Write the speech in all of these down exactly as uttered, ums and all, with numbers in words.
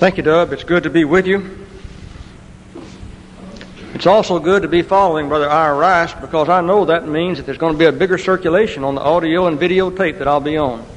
Thank you, Dub. It's good to be with you. It's also good to be following Brother Ira Rice, because I know that means that there's going to be a bigger circulation on the audio and video tape that I'll be on.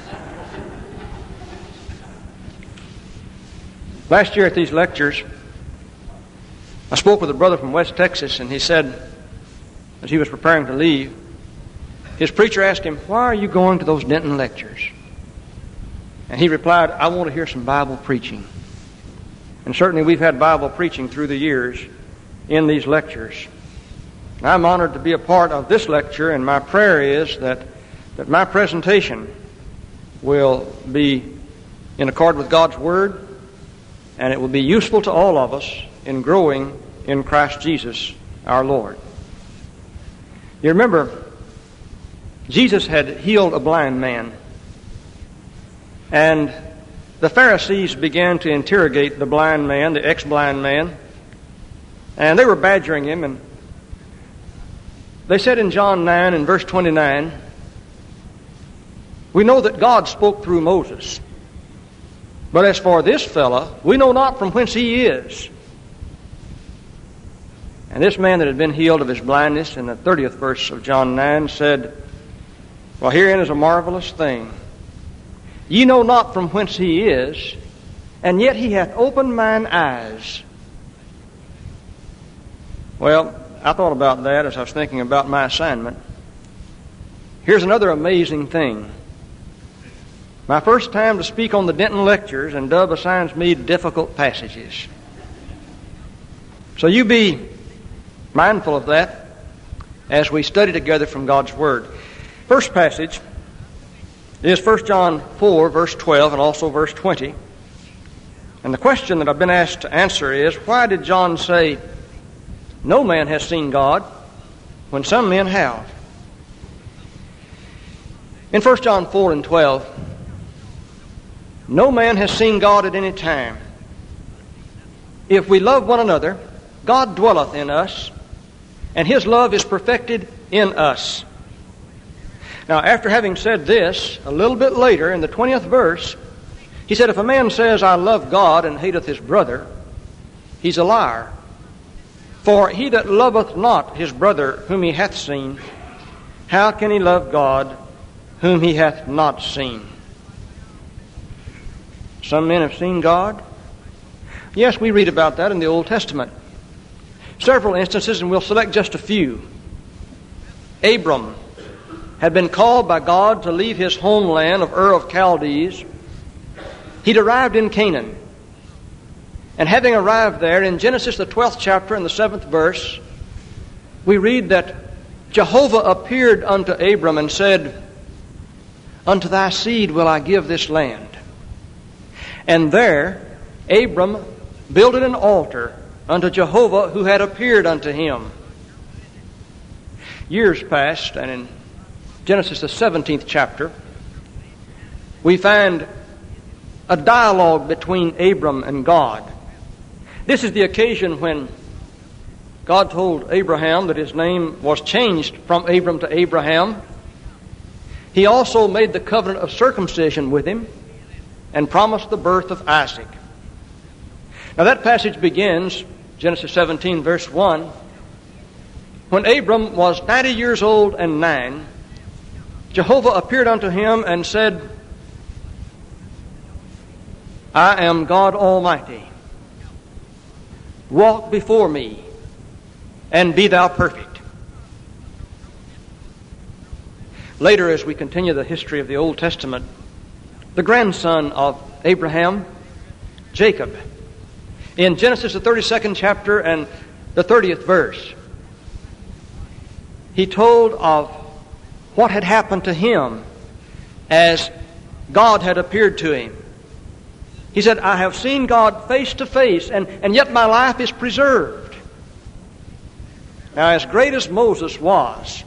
Last year at these lectures, I spoke with a brother from West Texas, and he said, as he was preparing to leave, his preacher asked him, "Why are you going to those Denton lectures?" And he replied, "I want to hear some Bible preaching." And certainly we've had Bible preaching through the years in these lectures. And I'm honored to be a part of this lecture, and my prayer is that, that my presentation will be in accord with God's Word, and it will be useful to all of us in growing in Christ Jesus our Lord. You remember, Jesus had healed a blind man, and the Pharisees began to interrogate the blind man, the ex-blind man, and they were badgering him, and they said in John nine and verse twenty-nine, "We know that God spoke through Moses, but as for this fellow, we know not from whence he is." And this man that had been healed of his blindness, in the thirtieth verse of John nine, said, "Well, herein is a marvelous thing. Ye know not from whence he is, and yet he hath opened mine eyes." Well, I thought about that as I was thinking about my assignment. Here's another amazing thing. My first time to speak on the Denton lectures, and Dub assigns me difficult passages. So you be mindful of that as we study together from God's Word. First passage is First John four, verse twelve, and also verse twenty. And the question that I've been asked to answer is, why did John say, "No man has seen God," when some men have? In First John four and twelve, "No man has seen God at any time. If we love one another, God dwelleth in us, and his love is perfected in us." Now, after having said this, a little bit later, in the twentieth verse, he said, "If a man says, I love God, and hateth his brother, he's a liar. For he that loveth not his brother whom he hath seen, how can he love God whom he hath not seen?" Some men have seen God. Yes, we read about that in the Old Testament. Several instances, and we'll select just a few. Abram had been called by God to leave his homeland of Ur of Chaldees. He'd arrived in Canaan. And having arrived there, in Genesis the twelfth chapter and the seventh verse, we read that Jehovah appeared unto Abram and said, "Unto thy seed will I give this land." And there Abram builded an altar unto Jehovah who had appeared unto him. Years passed, and in Genesis the seventeenth chapter, we find a dialogue between Abram and God. This is the occasion when God told Abraham that his name was changed from Abram to Abraham. He also made the covenant of circumcision with him and promised the birth of Isaac. Now that passage begins, Genesis seventeen, verse one, when Abram was ninety years old and nine, Jehovah appeared unto him and said, "I am God Almighty. Walk before me, and be thou perfect." Later, as we continue the history of the Old Testament, the grandson of Abraham, Jacob, in Genesis the thirty-second chapter and the thirtieth verse, he told of what had happened to him as God had appeared to him. He said, "I have seen God face to face, and, and yet my life is preserved." Now, as great as Moses was,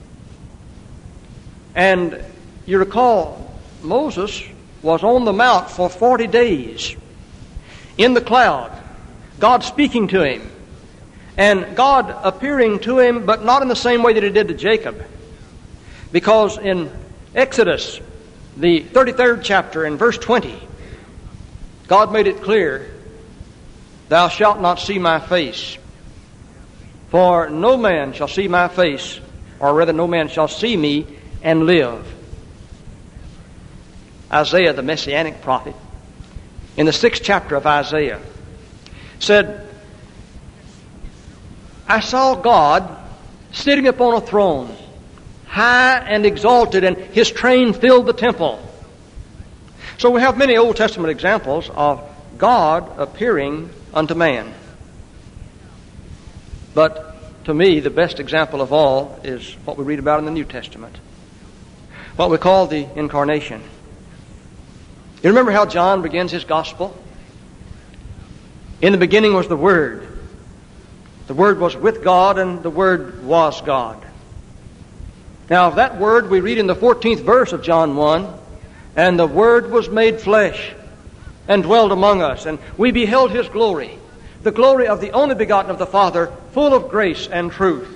and you recall, Moses was on the mount for forty days, in the cloud, God speaking to him, and God appearing to him, but not in the same way that he did to Jacob. Because in Exodus, the thirty-third chapter, in verse twenty, God made it clear, thou shalt not see my face. For no man shall see my face, or rather no man shall see me and live. Isaiah, the Messianic prophet, in the sixth chapter of Isaiah, said, I saw God sitting upon a throne, high and exalted, and His train filled the temple. So we have many Old Testament examples of God appearing unto man. But to me, the best example of all is what we read about in the New Testament, what we call the Incarnation. You remember how John begins his gospel? In the beginning was the Word. The Word was with God, and the Word was God. Now, that Word we read in the fourteenth verse of John one, and the Word was made flesh and dwelled among us, and we beheld His glory, the glory of the only begotten of the Father, full of grace and truth.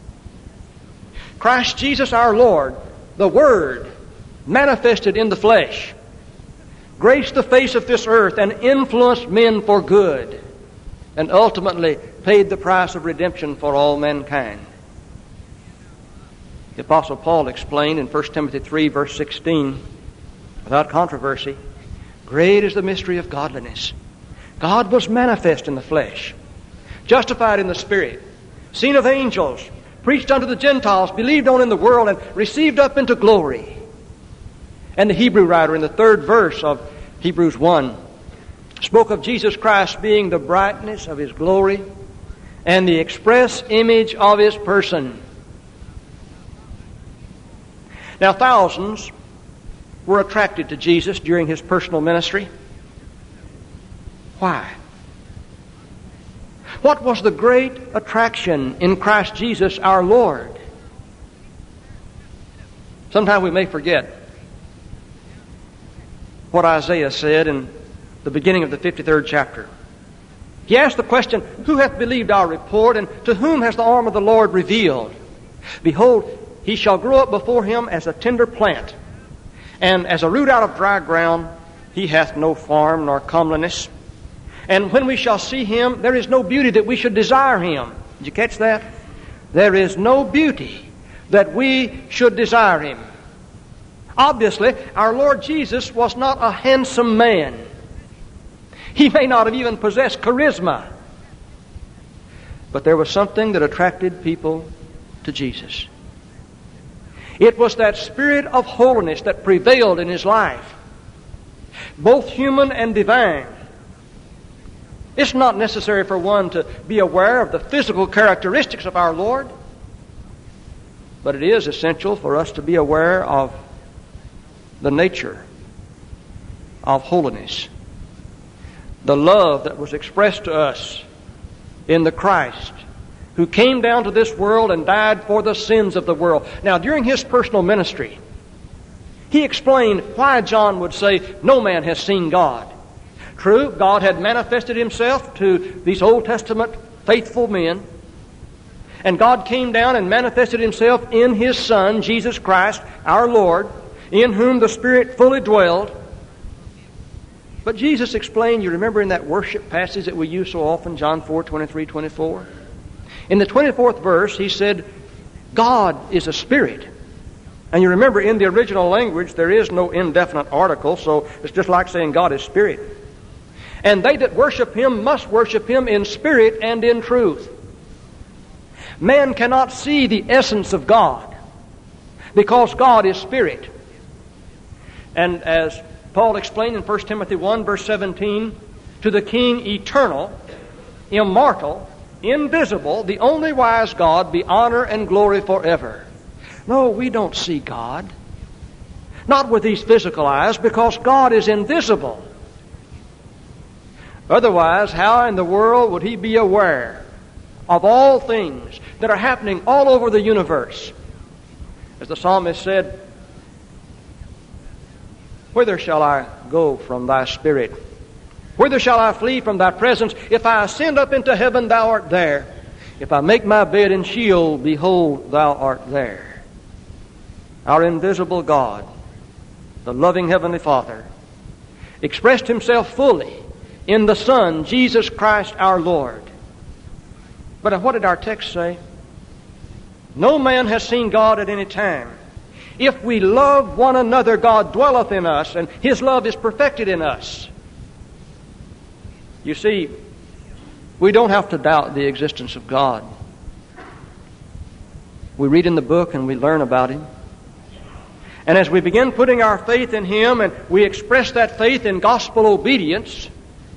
Christ Jesus our Lord, the Word, manifested in the flesh, graced the face of this earth and influenced men for good, and ultimately paid the price of redemption for all mankind. The Apostle Paul explained in First Timothy three, verse sixteen, without controversy, great is the mystery of godliness. God was manifest in the flesh, justified in the Spirit, seen of angels, preached unto the Gentiles, believed on in the world, and received up into glory. And the Hebrew writer in the third verse of Hebrews one spoke of Jesus Christ being the brightness of His glory and the express image of His person. Now, thousands were attracted to Jesus during His personal ministry. Why? What was the great attraction in Christ Jesus our Lord? Sometimes we may forget what Isaiah said in the beginning of the fifty-third chapter. He asked the question, who hath believed our report, and to whom has the arm of the Lord revealed? Behold, he shall grow up before him as a tender plant, and as a root out of dry ground. He hath no form nor comeliness. And when we shall see him, there is no beauty that we should desire him. Did you catch that? There is no beauty that we should desire him. Obviously, our Lord Jesus was not a handsome man. He may not have even possessed charisma. But there was something that attracted people to Jesus. It was that spirit of holiness that prevailed in His life, both human and divine. It's not necessary for one to be aware of the physical characteristics of our Lord, but it is essential for us to be aware of the nature of holiness, the love that was expressed to us in the Christ who came down to this world and died for the sins of the world. Now, during His personal ministry, He explained why John would say, no man has seen God. True, God had manifested Himself to these Old Testament faithful men, and God came down and manifested Himself in His Son, Jesus Christ, our Lord, in whom the Spirit fully dwelled. But Jesus explained, you remember in that worship passage that we use so often, John four, twenty-three, twenty-four? In the twenty-fourth verse, He said, God is a spirit. And you remember in the original language, there is no indefinite article, so it's just like saying God is spirit. And they that worship Him must worship Him in spirit and in truth. Man cannot see the essence of God because God is spirit. And as Paul explained in First Timothy one, verse seventeen, to the King eternal, immortal, invisible, the only wise God, be honor and glory forever. No, we don't see God. Not with these physical eyes, because God is invisible. Otherwise, how in the world would He be aware of all things that are happening all over the universe? As the psalmist said, whither shall I go from Thy Spirit? Whither shall I flee from Thy presence? If I ascend up into heaven, Thou art there. If I make my bed in Sheol, behold, Thou art there. Our invisible God, the loving Heavenly Father, expressed Himself fully in the Son, Jesus Christ our Lord. But what did our text say? No man has seen God at any time. If we love one another, God dwelleth in us, and His love is perfected in us. You see, we don't have to doubt the existence of God. We read in the book and we learn about Him. And as we begin putting our faith in Him and we express that faith in gospel obedience,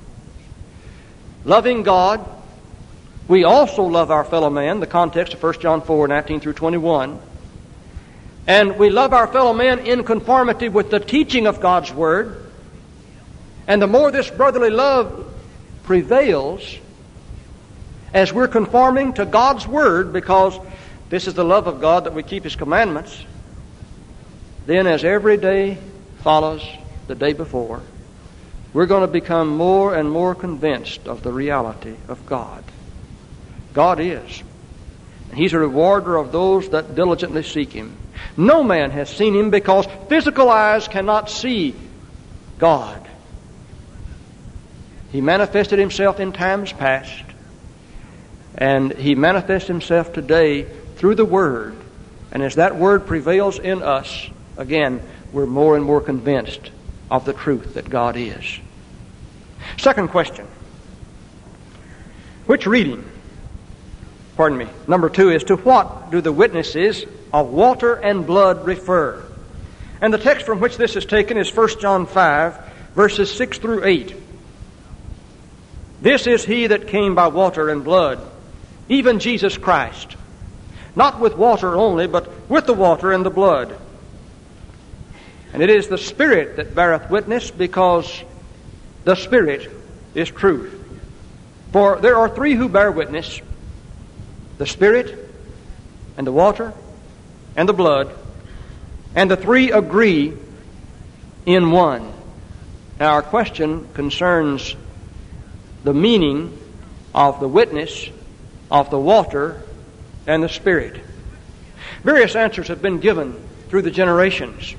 loving God, we also love our fellow man, the context of First John four, nineteen through twenty-one. And we love our fellow man in conformity with the teaching of God's Word. And the more this brotherly love prevails, as we're conforming to God's Word, because this is the love of God that we keep His commandments, then as every day follows the day before, we're going to become more and more convinced of the reality of God. God is. And He's a rewarder of those that diligently seek Him. No man has seen Him, because physical eyes cannot see God. He manifested Himself in times past, and He manifests Himself today through the Word. And as that Word prevails in us, again, we're more and more convinced of the truth that God is. Second question. Which reading, pardon me, number two is, to what do the witnesses of water and blood refer? And the text from which this is taken is First John five, verses six through eight. This is He that came by water and blood, even Jesus Christ, not with water only, but with the water and the blood. And it is the Spirit that beareth witness, because the Spirit is truth. For there are three who bear witness: the Spirit, and the water, and the blood, and the three agree in one. Now our question concerns the meaning of the witness, of the water, and the Spirit. Various answers have been given through the generations.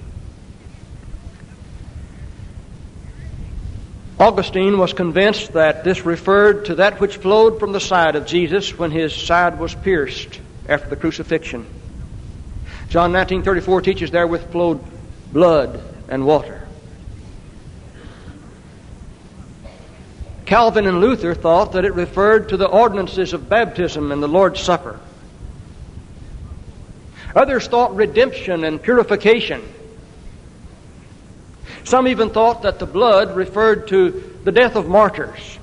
Augustine was convinced that this referred to that which flowed from the side of Jesus when His side was pierced after the crucifixion. John nineteen thirty-four teaches therewith flowed blood and water. Calvin and Luther thought that it referred to the ordinances of baptism and the Lord's Supper. Others thought redemption and purification. Some even thought that the blood referred to the death of martyrs.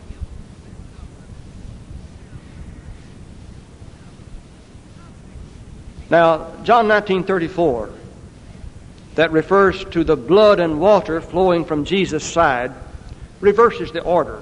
Now, John nineteen thirty-four, that refers to the blood and water flowing from Jesus' side, reverses the order.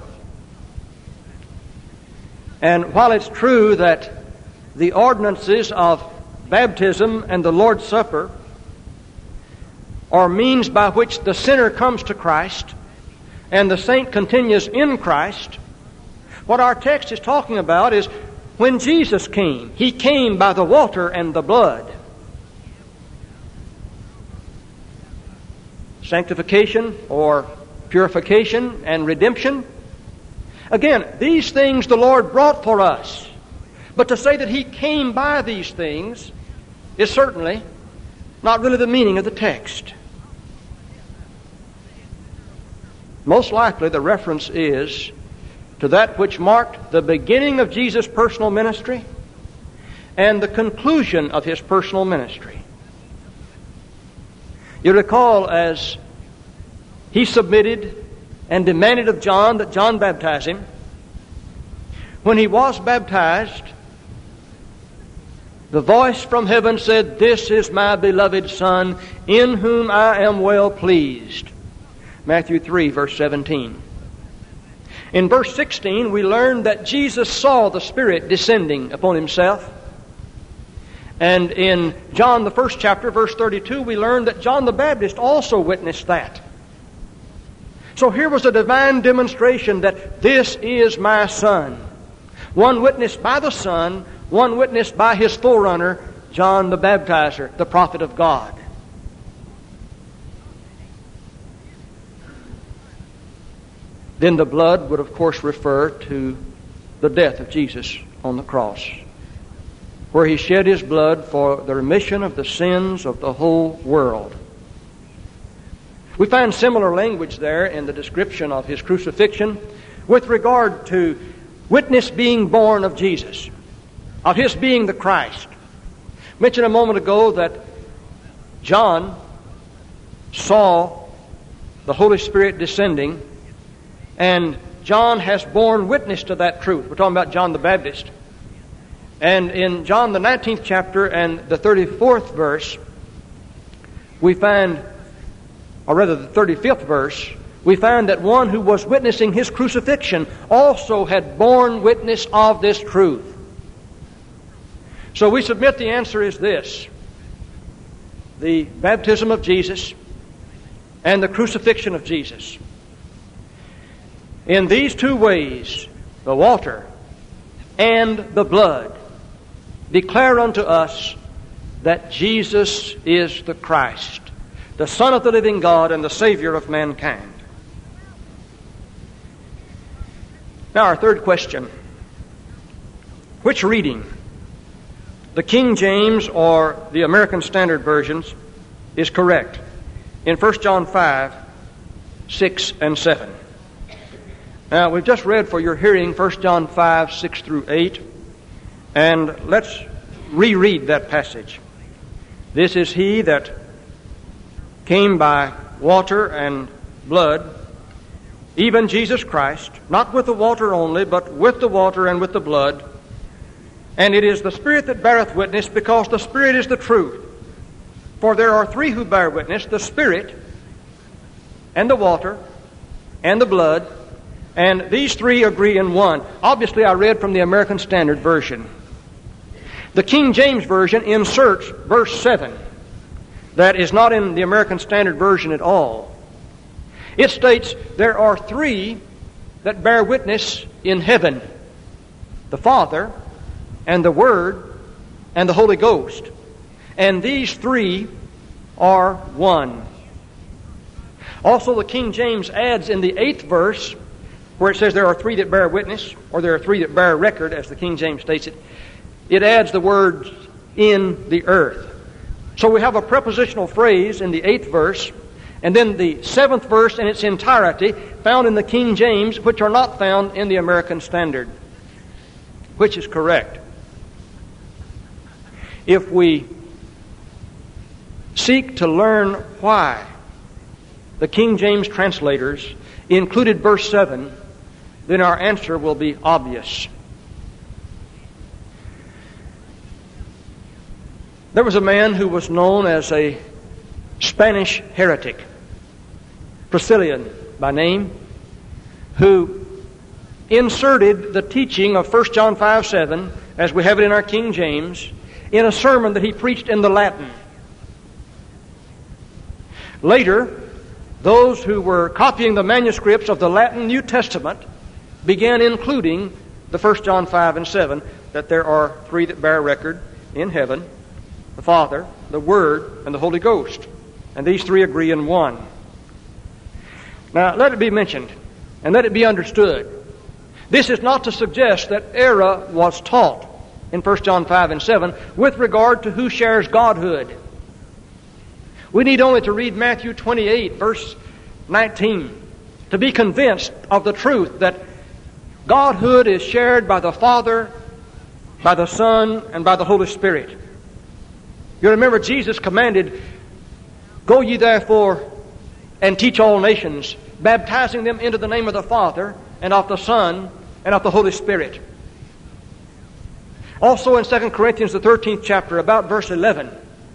And while it's true that the ordinances of baptism and the Lord's Supper are means by which the sinner comes to Christ and the saint continues in Christ, what our text is talking about is when Jesus came. He came by the water and the blood. Sanctification or purification and redemption. Again, these things the Lord brought for us. But to say that He came by these things is certainly not really the meaning of the text. Most likely the reference is to that which marked the beginning of Jesus' personal ministry and the conclusion of His personal ministry. You recall, as He submitted and demanded of John that John baptize Him, when He was baptized, the voice from heaven said, "This is my beloved Son, in whom I am well pleased." Matthew three, verse seventeen. In verse sixteen, we learn that Jesus saw the Spirit descending upon Himself. And in John, the first chapter, verse thirty-two, we learn that John the Baptist also witnessed that. So here was a divine demonstration that this is my Son. One witnessed by the Son, one witnessed by His forerunner, John the Baptizer, the prophet of God. then the blood would of course refer to the death of Jesus on the cross, where He shed His blood for the remission of the sins of the whole world. We find similar language there in the description of His crucifixion with regard to witness being borne of Jesus, of His being the Christ. I mentioned a moment ago that John saw the Holy Spirit descending, and John has borne witness to that truth. We're talking about John the Baptist. And in John the nineteenth chapter and the thirty-fourth verse, we find, or rather the thirty-fifth verse, we find that one who was witnessing His crucifixion also had borne witness of this truth. So we submit the answer is this: the baptism of Jesus and the crucifixion of Jesus. In these two ways, the water and the blood declare unto us that Jesus is the Christ, the Son of the living God and the Savior of mankind. Now our third question: which reading, the King James or the American Standard Versions, is correct in First John five, six, and seven? Now, we've just read for your hearing First John five, six through eight, and let's reread that passage. This is He that came by water and blood, even Jesus Christ, not with the water only, but with the water and with the blood. And it is the Spirit that beareth witness, because the Spirit is the truth. For there are three who bear witness, the Spirit, and the water, and the blood, and these three agree in one. Obviously, I read from the American Standard Version. The King James Version inserts verse seven. That is not in the American Standard Version at all. It states, there are three that bear witness in heaven: the Father, and the Word, and the Holy Ghost. And these three are one. Also, the King James adds in the eighth verse, where it says there are three that bear witness, or there are three that bear record, as the King James states it, it adds the words, in the earth. So we have a prepositional phrase in the eighth verse, and then the seventh verse in its entirety found in the King James, which are not found in the American Standard. Which is correct? If we seek to learn why the King James translators included verse seven, then our answer will be obvious. There was a man who was known as a Spanish heretic, Priscillian by name, who inserted the teaching of First John five, seven, as we have it in our King James, in a sermon that he preached in the Latin. Later, those who were copying the manuscripts of the Latin New Testament began including the First John five and seven, that there are three that bear record in heaven: the Father, the Word, and the Holy Ghost. And these three agree in one. Now, let it be mentioned, and let it be understood, this is not to suggest that error was taught in First John five and seven with regard to who shares Godhood. We need only to read Matthew twenty-eight, verse nineteen, to be convinced of the truth that Godhood is shared by the Father, by the Son, and by the Holy Spirit. You remember Jesus commanded, "Go ye therefore and teach all nations, baptizing them into the name of the Father, and of the Son, and of the Holy Spirit." Also in Second Corinthians, the thirteenth chapter, about verse eleven,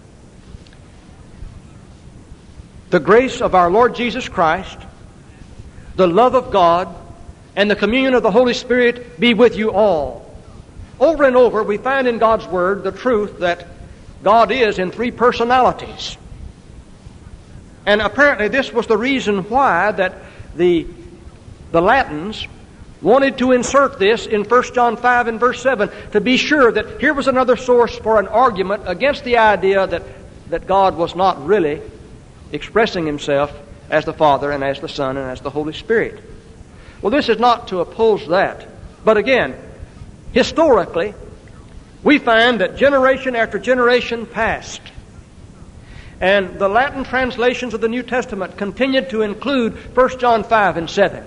the grace of our Lord Jesus Christ, the love of God, and the communion of the Holy Spirit be with you all. Over and over, we find in God's Word the truth that God is in three personalities. And apparently this was the reason why that the, the Latins wanted to insert this in First John five and verse seven, to be sure that here was another source for an argument against the idea that, that God was not really expressing Himself as the Father and as the Son and as the Holy Spirit. Well, this is not to oppose that. But again, historically, we find that generation after generation passed, and the Latin translations of the New Testament continued to include First John five and seven.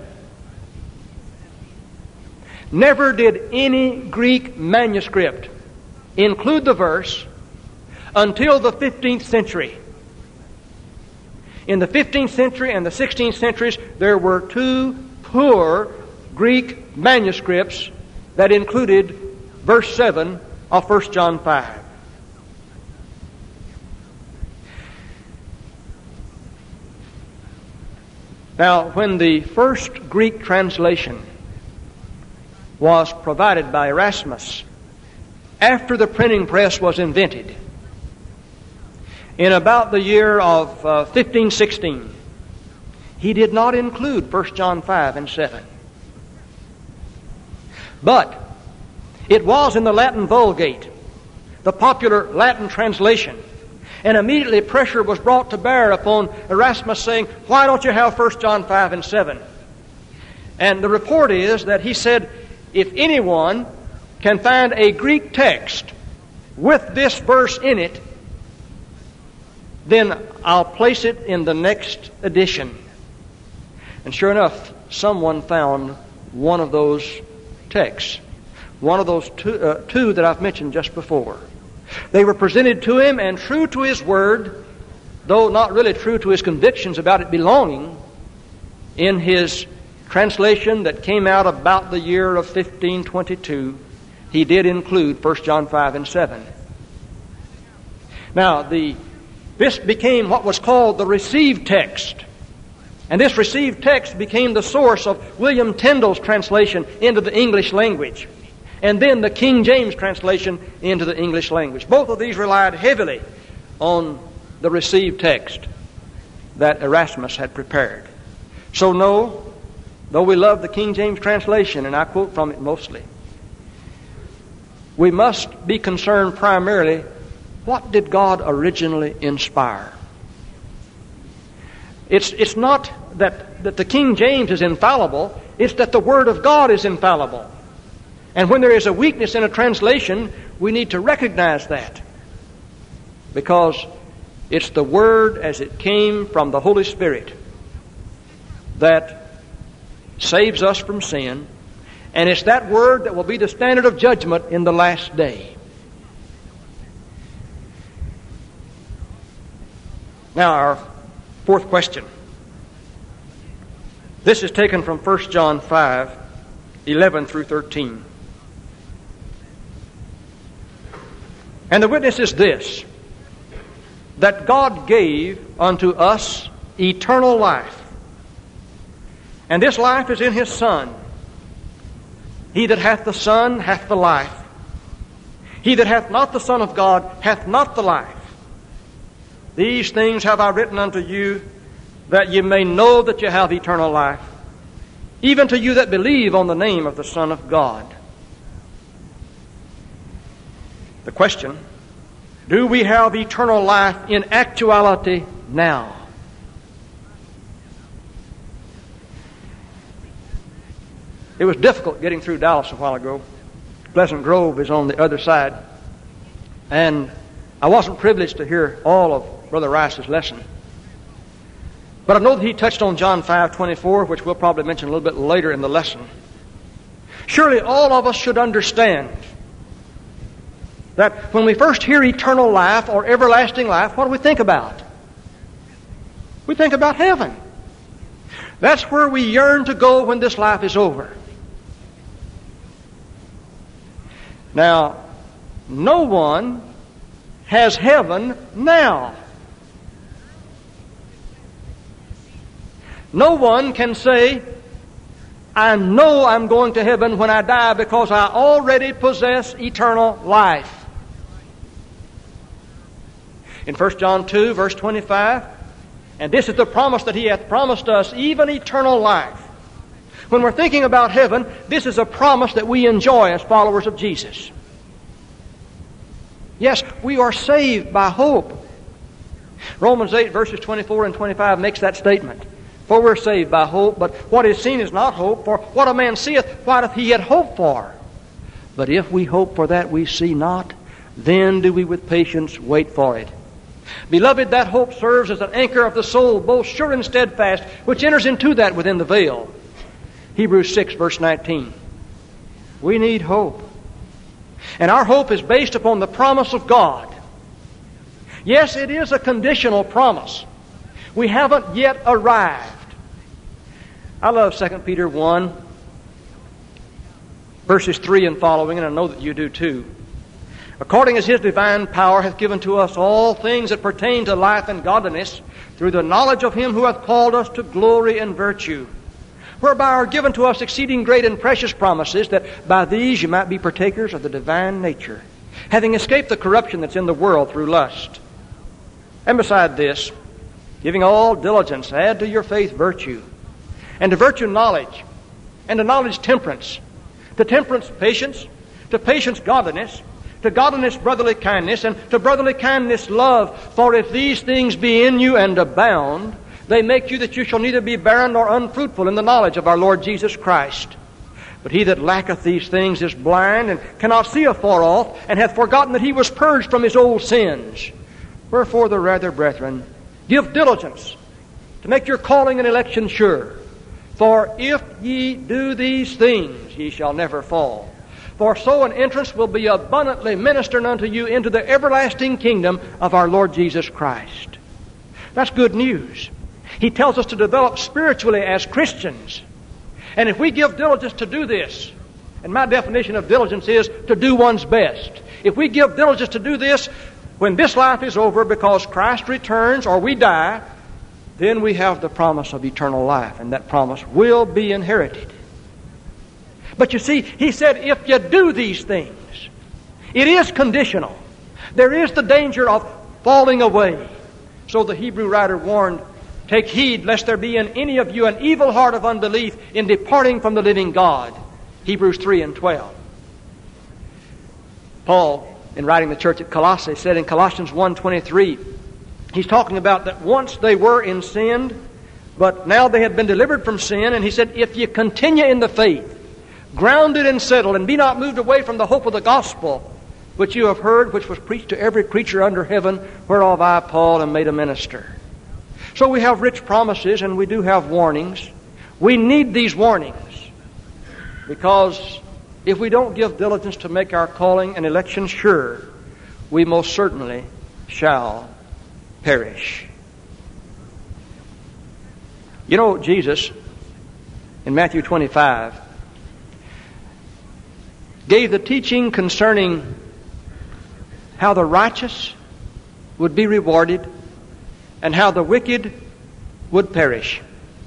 Never did any Greek manuscript include the verse until the fifteenth century. In the fifteenth century and the sixteenth centuries, there were two poor Greek manuscripts that included verse seven of First John five. Now, when the first Greek translation was provided by Erasmus, after the printing press was invented, in about the year of uh, fifteen sixteen, he did not include First John five and seven. But it was in the Latin Vulgate, the popular Latin translation, and immediately pressure was brought to bear upon Erasmus saying, why don't you have First John five and seven? And the report is that he said, if anyone can find a Greek text with this verse in it, then I'll place it in the next edition. And sure enough, someone found one of those texts, one of those two, uh, two that I've mentioned just before. They were presented to him, and true to his word, though not really true to his convictions about it belonging, in his translation that came out about the year of fifteen twenty-two, he did include First John five and seven. Now, the this became what was called the received text. And this received text became the source of William Tyndale's translation into the English language, and then the King James translation into the English language. Both of these relied heavily on the received text that Erasmus had prepared. So no, though we love the King James translation, and I quote from it mostly, we must be concerned primarily, what did God originally inspire? It's, it's not that, that the King James is infallible, it's that the Word of God is infallible. And when there is a weakness in a translation, we need to recognize that, because it's the Word as it came from the Holy Spirit that saves us from sin, and it's that Word that will be the standard of judgment in the last day. Now, our fourth question. This is taken from First John five, eleven through thirteen. And the witness is this, that God gave unto us eternal life, and this life is in His Son. He that hath the Son hath the life. He that hath not the Son of God hath not the life. These things have I written unto you, that ye may know that ye have eternal life, even to you that believe on the name of the Son of God. The question, do we have eternal life in actuality now? It was difficult getting through Dallas a while ago. Pleasant Grove is on the other side. And I wasn't privileged to hear all of Brother Rice's lesson. But I know that he touched on John five twenty-four, which we'll probably mention a little bit later in the lesson. Surely all of us should understand that when we first hear eternal life or everlasting life, what do we think about? We think about heaven. That's where we yearn to go when this life is over. Now, no one has heaven now. No one can say, I know I'm going to heaven when I die because I already possess eternal life. In First John two, verse twenty-five, and this is the promise that He hath promised us, even eternal life. When we're thinking about heaven, this is a promise that we enjoy as followers of Jesus. Yes, we are saved by hope. Romans eight, verses twenty-four and twenty-five makes that statement. For we're saved by hope, but what is seen is not hope. For what a man seeth, what doth he yet hope for? But if we hope for that we see not, then do we with patience wait for it. Beloved, that hope serves as an anchor of the soul, both sure and steadfast, which enters into that within the veil. Hebrews six, verse nineteen. We need hope. And our hope is based upon the promise of God. Yes, it is a conditional promise. We haven't yet arrived. I love Second Peter one, verses three and following, and I know that you do too. According as His divine power hath given to us all things that pertain to life and godliness, through the knowledge of Him who hath called us to glory and virtue, whereby are given to us exceeding great and precious promises, that by these you might be partakers of the divine nature, having escaped the corruption that's in the world through lust. And beside this, giving all diligence, add to your faith virtue, and to virtue knowledge, and to knowledge temperance, to temperance patience, to patience godliness, to godliness brotherly kindness, and to brotherly kindness love. For if these things be in you and abound, they make you that you shall neither be barren nor unfruitful in the knowledge of our Lord Jesus Christ. But he that lacketh these things is blind, and cannot see afar off, and hath forgotten that he was purged from his old sins. Wherefore the rather, brethren, give diligence to make your calling and election sure. For if ye do these things, ye shall never fall. For so an entrance will be abundantly ministered unto you into the everlasting kingdom of our Lord Jesus Christ. That's good news. He tells us to develop spiritually as Christians. And if we give diligence to do this, and my definition of diligence is to do one's best. If we give diligence to do this, when this life is over because Christ returns or we die, then we have the promise of eternal life, and that promise will be inherited. But you see, he said, if you do these things, it is conditional. There is the danger of falling away. So the Hebrew writer warned, take heed lest there be in any of you an evil heart of unbelief in departing from the living God. Hebrews three and twelve. Paul, in writing the church at Colossae, said in Colossians one twenty-three, he's talking about that once they were in sin, but now they had been delivered from sin, and he said, if you continue in the faith, grounded and settled, and be not moved away from the hope of the gospel, which you have heard, which was preached to every creature under heaven, whereof I, Paul, am made a minister. So we have rich promises, and we do have warnings. We need these warnings, because if we don't give diligence to make our calling and election sure, we most certainly shall perish. You know, Jesus, in Matthew twenty-five, gave the teaching concerning how the righteous would be rewarded and how the wicked would perish.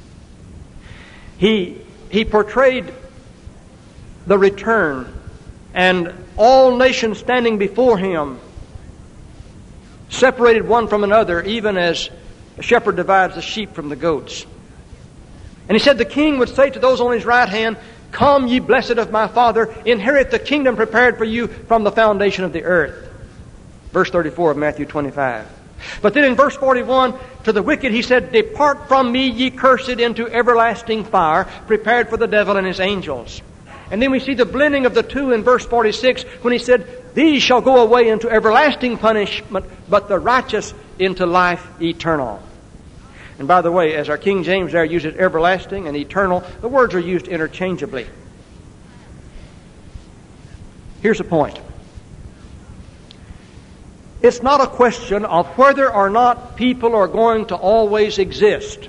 He, he portrayed the return and all nations standing before him, separated one from another, even as a shepherd divides the sheep from the goats. And he said the king would say to those on his right hand, come, ye blessed of my Father, inherit the kingdom prepared for you from the foundation of the earth. Verse thirty-four of Matthew twenty-five. But then in verse forty-one, to the wicked he said, depart from me, ye cursed, into everlasting fire, prepared for the devil and his angels. And then we see the blending of the two in verse forty-six, when he said, these shall go away into everlasting punishment, but the righteous into life eternal. And by the way, as our King James there uses everlasting and eternal, the words are used interchangeably. Here's the point. It's not a question of whether or not people are going to always exist.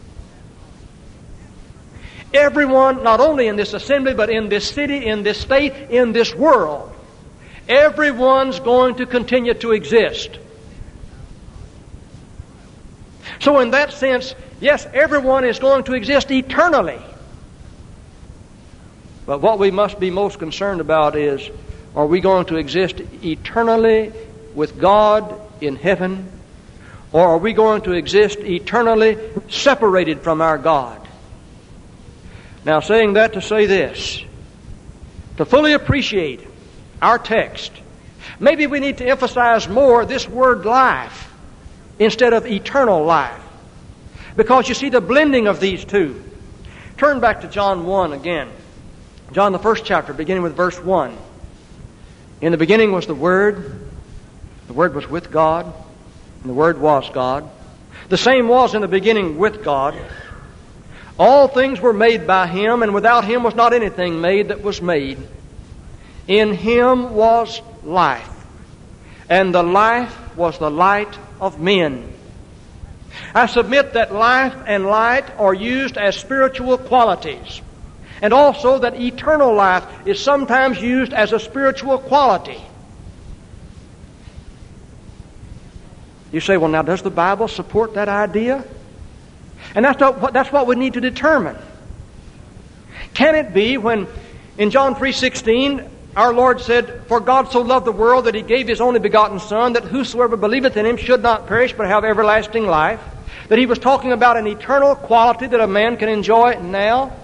Everyone, not only in this assembly, but in this city, in this state, in this world, everyone's going to continue to exist. So in that sense, yes, everyone is going to exist eternally. But what we must be most concerned about is, are we going to exist eternally with God in heaven, or are we going to exist eternally separated from our God? Now, saying that to say this, to fully appreciate our text, maybe we need to emphasize more this word life instead of eternal life. Because you see the blending of these two. Turn back to John one again. John, the first chapter, beginning with verse one. In the beginning was the Word. The Word was with God, and the Word was God. The same was in the beginning with God. All things were made by Him, and without Him was not anything made that was made. In Him was life, and the life was the light of men. I submit that life and light are used as spiritual qualities, and also that eternal life is sometimes used as a spiritual quality. You say, well, now, does the Bible support that idea? And that's not what, that's what we need to determine. Can it be when in John three sixteen our Lord said, "For God so loved the world that He gave His only begotten Son, that whosoever believeth in Him should not perish but have everlasting life," that He was talking about an eternal quality that a man can enjoy now?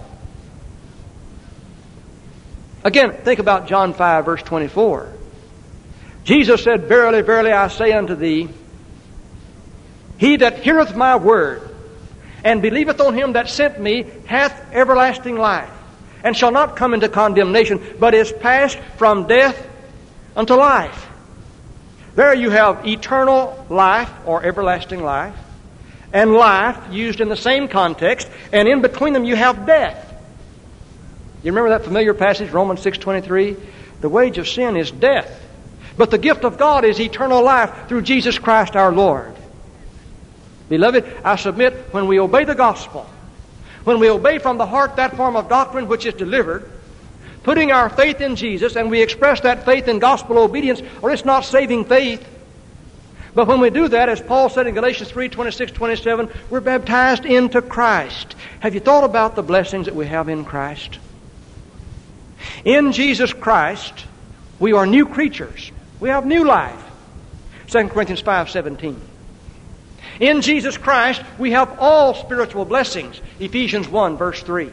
Again, think about John five, verse twenty-four. Jesus said, "Verily, verily, I say unto thee, he that heareth my word, and believeth on Him that sent me, hath everlasting life, and shall not come into condemnation, but is passed from death unto life." There you have eternal life, or everlasting life, and life used in the same context, and in between them you have death. You remember that familiar passage, Romans six twenty-three? The wage of sin is death, but the gift of God is eternal life through Jesus Christ our Lord. Beloved, I submit, when we obey the gospel, when we obey from the heart that form of doctrine which is delivered, putting our faith in Jesus, and we express that faith in gospel obedience, or it's not saving faith. But when we do that, as Paul said in Galatians three twenty-six twenty-seven, we're baptized into Christ. Have you thought about the blessings that we have in Christ? In Jesus Christ, we are new creatures. We have new life. Second Corinthians five seventeen. In Jesus Christ, we have all spiritual blessings. Ephesians one, verse three.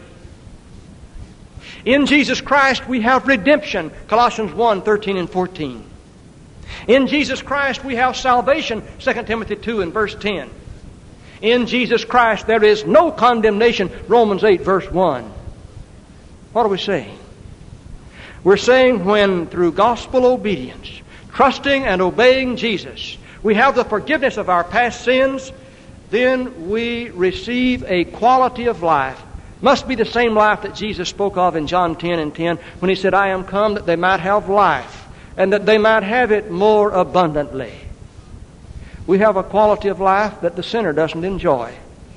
In Jesus Christ, we have redemption. Colossians one, thirteen and fourteen. In Jesus Christ, we have salvation. Second Timothy two and verse ten. In Jesus Christ, there is no condemnation. Romans eight, verse one. What are we saying? We're saying when through gospel obedience, trusting and obeying Jesus, we have the forgiveness of our past sins, then we receive a quality of life. Must be the same life that Jesus spoke of in John ten and ten when He said, "I am come that they might have life, and that they might have it more abundantly." We have a quality of life that the sinner doesn't enjoy.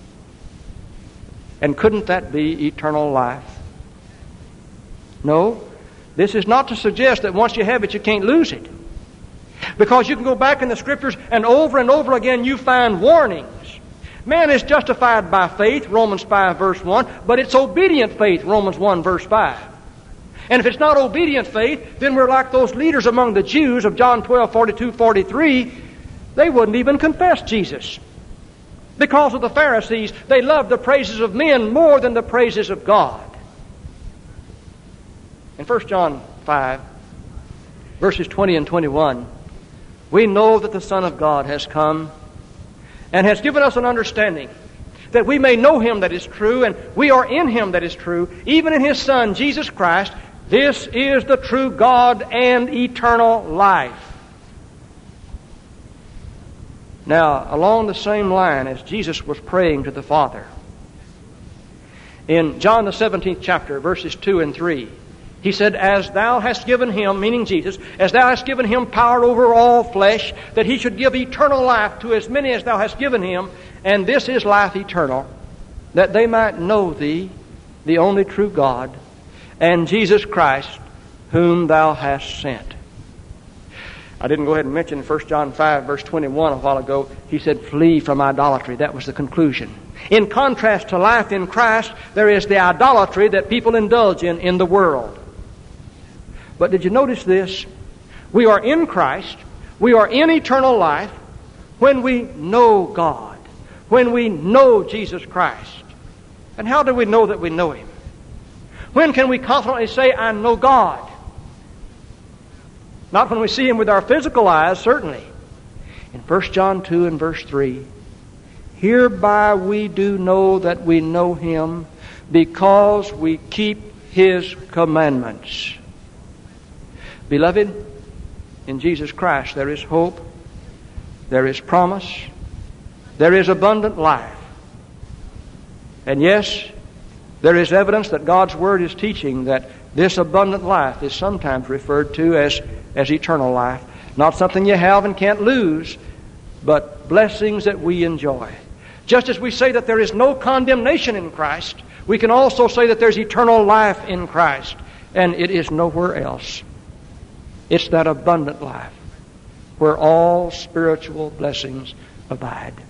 And couldn't that be eternal life? No, this is not to suggest that once you have it, you can't lose it. Because you can go back in the Scriptures and over and over again you find warnings. Man is justified by faith, Romans five verse one, but it's obedient faith, Romans one verse five. And if it's not obedient faith, then we're like those leaders among the Jews of John twelve, forty-two, forty-three. They wouldn't even confess Jesus. Because of the Pharisees, they loved the praises of men more than the praises of God. In First John five, verses twenty and twenty-one, we know that the Son of God has come and has given us an understanding that we may know Him that is true, and we are in Him that is true, even in His Son, Jesus Christ. This is the true God and eternal life. Now, along the same line as Jesus was praying to the Father, in John the seventeenth chapter, verses two and three, He said, "As thou hast given Him," meaning Jesus, "as thou hast given Him power over all flesh, that He should give eternal life to as many as thou hast given Him, and this is life eternal, that they might know Thee, the only true God, and Jesus Christ, whom Thou hast sent." I didn't go ahead and mention in First John five, verse twenty-one a while ago, He said, "Flee from idolatry." That was the conclusion. In contrast to life in Christ, there is the idolatry that people indulge in in the world. But did you notice this? We are in Christ, we are in eternal life when we know God, when we know Jesus Christ. And how do we know that we know Him? When can we confidently say, "I know God"? Not when we see Him with our physical eyes, certainly. In First John two and verse three, Hereby we do know that we know Him, because we keep His commandments. Beloved, in Jesus Christ there is hope, there is promise, there is abundant life. And yes, there is evidence that God's Word is teaching that this abundant life is sometimes referred to as, as eternal life. Not something you have and can't lose, but blessings that we enjoy. Just as we say that there is no condemnation in Christ, we can also say that there's eternal life in Christ, and it is nowhere else. It's that abundant life where all spiritual blessings abide.